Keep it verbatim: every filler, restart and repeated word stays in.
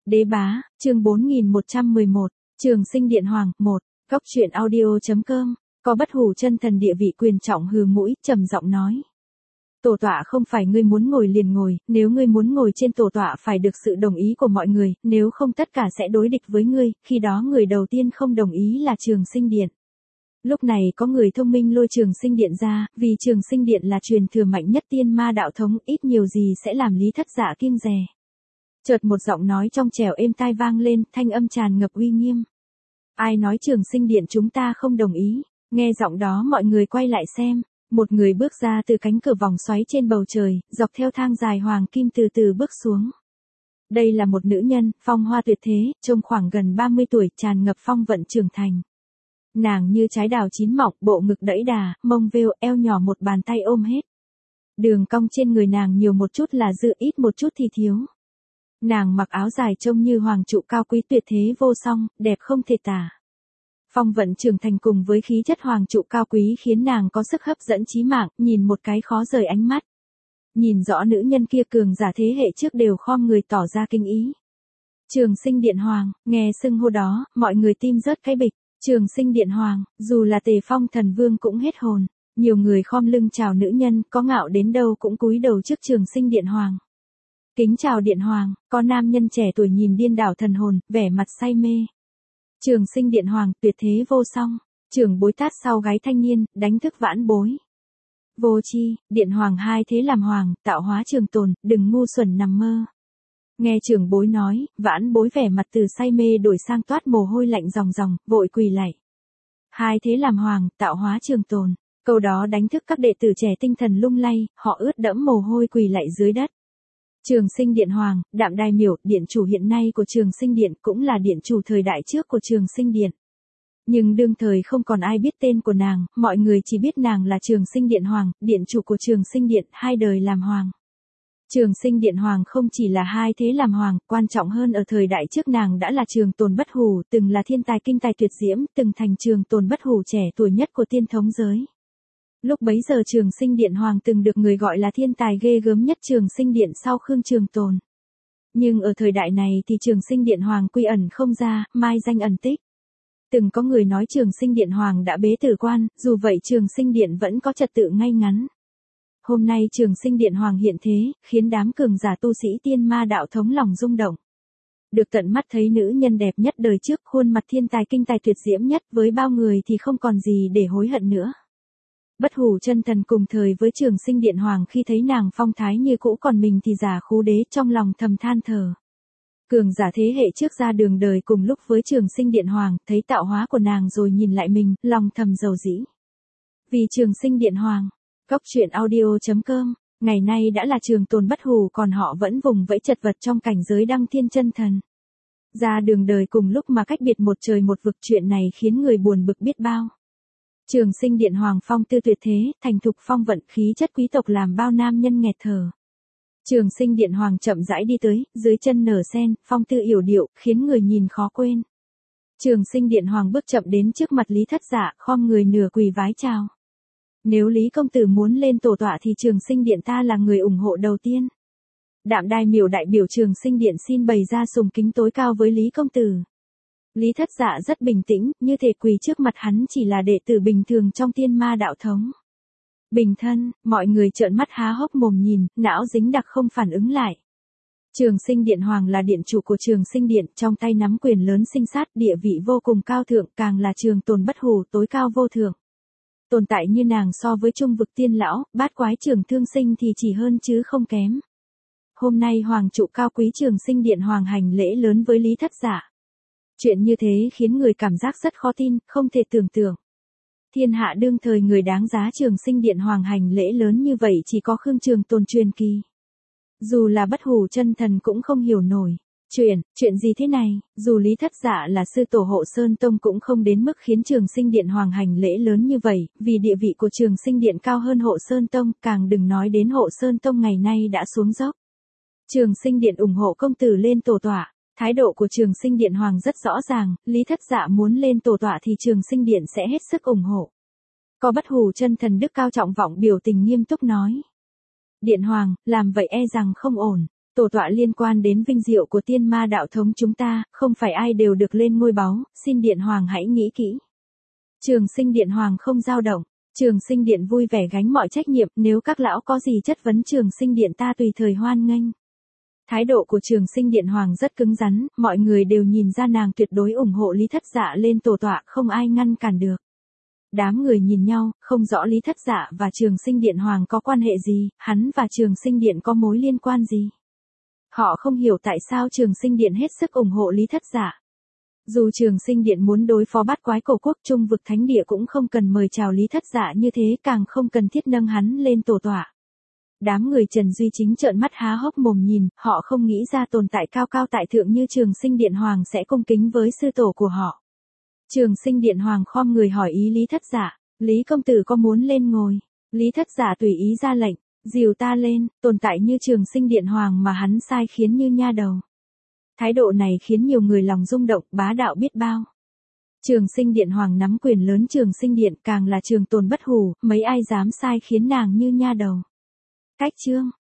Đế bá, chương bốn nghìn một trăm mười một, Trường Sinh Điện Hoàng, một, Góc truyện audio.com, có bất hủ chân thần địa vị quyền trọng hừ mũi, trầm giọng nói. Tổ tọa không phải ngươi muốn ngồi liền ngồi, nếu ngươi muốn ngồi trên tổ tọa phải được sự đồng ý của mọi người, nếu không tất cả sẽ đối địch với ngươi, khi đó người đầu tiên không đồng ý là Trường Sinh Điện. Lúc này có người thông minh lôi Trường Sinh Điện ra, vì Trường Sinh Điện là truyền thừa mạnh nhất tiên ma đạo thống, ít nhiều gì sẽ làm Lý Thất Dạ kiêng dè. Chợt một giọng nói trong trẻo êm tai vang lên, thanh âm tràn ngập uy nghiêm. Ai nói Trường Sinh Điện chúng ta không đồng ý? Nghe giọng đó mọi người quay lại xem, một người bước ra từ cánh cửa vòng xoáy trên bầu trời, dọc theo thang dài hoàng kim từ từ bước xuống. Đây là một nữ nhân, phong hoa tuyệt thế, trông khoảng gần ba mươi tuổi, tràn ngập phong vận trưởng thành. Nàng như trái đào chín mọng, bộ ngực đẫy đà, mông vêu, eo nhỏ một bàn tay ôm hết. Đường cong trên người nàng nhiều một chút là dư, ít một chút thì thiếu. Nàng mặc áo dài trông như hoàng trụ cao quý tuyệt thế vô song, đẹp không thể tả. Phong vận trưởng thành cùng với khí chất hoàng trụ cao quý khiến nàng có sức hấp dẫn chí mạng, nhìn một cái khó rời ánh mắt. Nhìn rõ nữ nhân kia cường giả thế hệ trước đều khom người tỏ ra kinh ý. Trường Sinh Điện Hoàng, nghe xưng hô đó, mọi người tim rớt cái bịch. Trường Sinh Điện Hoàng, dù là Tề Phong Thần Vương cũng hết hồn. Nhiều người khom lưng chào nữ nhân, có ngạo đến đâu cũng cúi đầu trước Trường Sinh Điện Hoàng. Kính chào Điện Hoàng, có nam nhân trẻ tuổi nhìn điên đảo thần hồn, vẻ mặt say mê. Trường Sinh Điện Hoàng, tuyệt thế vô song. Trưởng bối tát sau gái thanh niên, đánh thức vãn bối. Vô chi, Điện Hoàng hai thế làm hoàng, tạo hóa trường tồn, đừng ngu xuẩn nằm mơ. Nghe trưởng bối nói, vãn bối vẻ mặt từ say mê đổi sang toát mồ hôi lạnh ròng ròng, vội quỳ lạy. Hai thế làm hoàng, tạo hóa trường tồn. Câu đó đánh thức các đệ tử trẻ tinh thần lung lay, họ ướt đẫm mồ hôi quỳ lạy dưới đất. Trường Sinh Điện Hoàng, Đạm Đài Miểu, điện chủ hiện nay của Trường Sinh Điện, cũng là điện chủ thời đại trước của Trường Sinh Điện. Nhưng đương thời không còn ai biết tên của nàng, mọi người chỉ biết nàng là Trường Sinh Điện Hoàng, điện chủ của Trường Sinh Điện, hai đời làm hoàng. Trường Sinh Điện Hoàng không chỉ là hai thế làm hoàng, quan trọng hơn ở thời đại trước nàng đã là trường tồn bất hủ, từng là thiên tài kinh tài tuyệt diễm, từng thành trường tồn bất hủ trẻ tuổi nhất của tiên thống giới. Lúc bấy giờ Trường Sinh Điện Hoàng từng được người gọi là thiên tài ghê gớm nhất Trường Sinh Điện sau Khương Trường Tồn. Nhưng ở thời đại này thì Trường Sinh Điện Hoàng quy ẩn không ra, mai danh ẩn tích. Từng có người nói Trường Sinh Điện Hoàng đã bế tử quan, dù vậy Trường Sinh Điện vẫn có trật tự ngay ngắn. Hôm nay Trường Sinh Điện Hoàng hiện thế, khiến đám cường giả tu sĩ tiên ma đạo thống lòng rung động. Được tận mắt thấy nữ nhân đẹp nhất đời trước, khuôn mặt thiên tài kinh tài tuyệt diễm nhất, với bao người thì không còn gì để hối hận nữa. Bất hủ chân thần cùng thời với Trường Sinh Điện Hoàng khi thấy nàng phong thái như cũ còn mình thì giả khú đế, trong lòng thầm than thở. Cường giả thế hệ trước ra đường đời cùng lúc với Trường Sinh Điện Hoàng, thấy tạo hóa của nàng rồi nhìn lại mình, lòng thầm dầu dĩ. Vì Trường Sinh Điện Hoàng, Góc truyện audio.com, ngày nay đã là trường tồn bất hủ còn họ vẫn vùng vẫy chật vật trong cảnh giới đăng thiên chân thần. Ra đường đời cùng lúc mà cách biệt một trời một vực, chuyện này khiến người buồn bực biết bao. Trường Sinh Điện Hoàng phong tư tuyệt thế, thành thục phong vận, khí chất quý tộc làm bao nam nhân nghẹt thở. Trường Sinh Điện Hoàng chậm rãi đi tới, dưới chân nở sen, phong tư yểu điệu, khiến người nhìn khó quên. Trường Sinh Điện Hoàng bước chậm đến trước mặt Lý Thất Dạ, khom người nửa quỳ vái chào. Nếu Lý công tử muốn lên tổ tọa thì Trường Sinh Điện ta là người ủng hộ đầu tiên. Đạm Đài Miểu đại biểu Trường Sinh Điện xin bày ra sùng kính tối cao với Lý công tử. Lý Thất Dạ rất bình tĩnh, như thể quỳ trước mặt hắn chỉ là đệ tử bình thường trong tiên ma đạo thống. Bình thân, mọi người trợn mắt há hốc mồm nhìn, não dính đặc không phản ứng lại. Trường Sinh Điện Hoàng là điện chủ của Trường Sinh Điện, trong tay nắm quyền lớn sinh sát, địa vị vô cùng cao thượng, càng là trường tồn bất hủ tối cao vô thượng. Tồn tại như nàng so với trung vực tiên lão, bát quái Trường Thương Sinh thì chỉ hơn chứ không kém. Hôm nay hoàng trụ cao quý Trường Sinh Điện Hoàng hành lễ lớn với Lý Thất Dạ. Chuyện như thế khiến người cảm giác rất khó tin, không thể tưởng tượng. Thiên hạ đương thời người đáng giá Trường Sinh Điện Hoàng hành lễ lớn như vậy chỉ có Khương Trường Tồn truyền kỳ. Dù là bất hủ chân thần cũng không hiểu nổi. Chuyện, chuyện gì thế này, dù Lý Thất Dạ là sư tổ Hộ Sơn Tông cũng không đến mức khiến Trường Sinh Điện Hoàng hành lễ lớn như vậy, vì địa vị của Trường Sinh Điện cao hơn Hộ Sơn Tông, càng đừng nói đến Hộ Sơn Tông ngày nay đã xuống dốc. Trường Sinh Điện ủng hộ công tử lên tổ tọa. Thái độ của Trường Sinh Điện Hoàng rất rõ ràng, Lý Thất Dạ muốn lên tổ tọa thì Trường Sinh Điện sẽ hết sức ủng hộ. Có bất hủ chân thần đức cao trọng vọng biểu tình nghiêm túc nói. Điện Hoàng, làm vậy e rằng không ổn. Tổ tọa liên quan đến vinh diệu của tiên ma đạo thống chúng ta, không phải ai đều được lên ngôi báu, xin Điện Hoàng hãy nghĩ kỹ. Trường Sinh Điện Hoàng không dao động, Trường Sinh Điện vui vẻ gánh mọi trách nhiệm, nếu các lão có gì chất vấn Trường Sinh Điện ta tùy thời hoan nghênh. Thái độ của Trường Sinh Điện Hoàng rất cứng rắn, mọi người đều nhìn ra nàng tuyệt đối ủng hộ Lý Thất Dạ lên tổ tọa, không ai ngăn cản được. Đám người nhìn nhau, không rõ Lý Thất Dạ và Trường Sinh Điện Hoàng có quan hệ gì, hắn và Trường Sinh Điện có mối liên quan gì. Họ không hiểu tại sao Trường Sinh Điện hết sức ủng hộ Lý Thất Dạ. Dù Trường Sinh Điện muốn đối phó bát quái cổ quốc Trung vực thánh địa cũng không cần mời chào Lý Thất Dạ như thế, càng không cần thiết nâng hắn lên tổ tọa. Đám người Trần Duy Chính trợn mắt há hốc mồm nhìn, họ không nghĩ ra tồn tại cao cao tại thượng như Trường Sinh Điện Hoàng sẽ cung kính với sư tổ của họ. Trường Sinh Điện Hoàng khom người hỏi ý Lý Thất Dạ, Lý công tử có muốn lên ngồi? Lý Thất Dạ tùy ý ra lệnh, dìu ta lên, tồn tại như Trường Sinh Điện Hoàng mà hắn sai khiến như nha đầu. Thái độ này khiến nhiều người lòng rung động, bá đạo biết bao. Trường Sinh Điện Hoàng nắm quyền lớn Trường Sinh Điện, càng là trường tồn bất hủ, mấy ai dám sai khiến nàng như nha đầu. Cách chương